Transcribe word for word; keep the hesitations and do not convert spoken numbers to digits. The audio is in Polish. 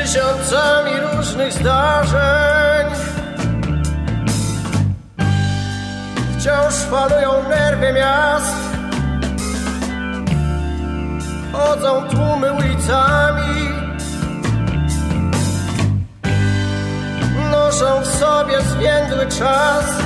tysiącami różnych zdarzeń. Wciąż falują nerwy miast, chodzą tłumy ulicami, noszą w sobie zwiędły czas.